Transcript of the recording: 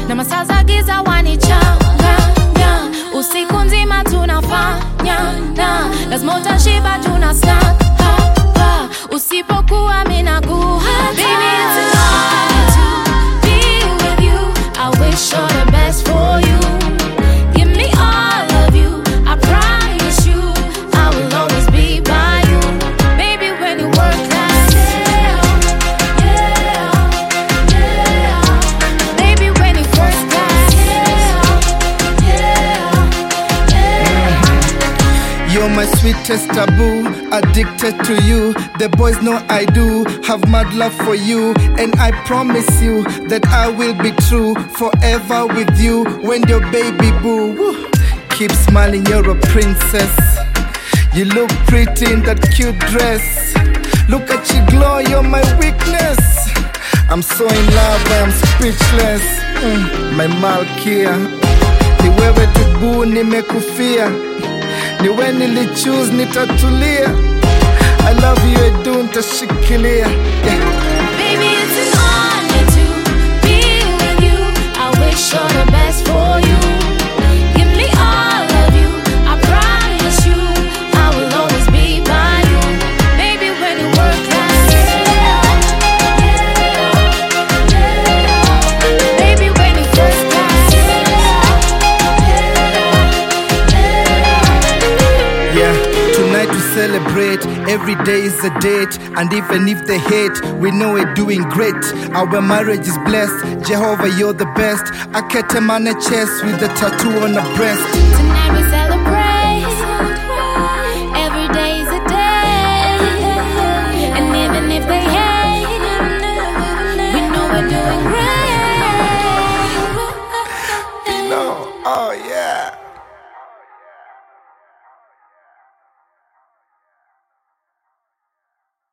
na masaa za giza wanichanganya. Usiku nzima tunafanya na lazima utashiba tuna snack hapa. Usipokuwa mimi nakuhata. Baby, it's an honor to be with you. I wish all the best for you. Give me all of you. I promise you I will always be by you. Baby, when you work that baby, when you first class You're my sweetest taboo, addicted to you. The boys know I do have mad love for you, and I promise you that I will be true forever with you when your baby boo. Woo. Keep smiling, you're a princess. You look pretty in that cute dress. Look at you glow, you're my weakness. I'm so in love, I am speechless. My malkia, ni wewe tu boo, nimekufia. Ni wewe nilichoose, nitatulia. I love you, edu nitashikilia. Baby, it's an honor to be with you. I wish all the best for you. Give me all of you. I promise you I will always be by you. Baby, when you work that baby, when you first class Yeah, tonight we celebrate. Every day is a date, and even if they hate, we know we're doing great. Our marriage is blessed. Jehovah, you're the best. I kept a man a chest with a tattoo on her breast. Tonight we celebrate. Every day is a day. And even if they hate, we know we're doing great. No, oh yeah.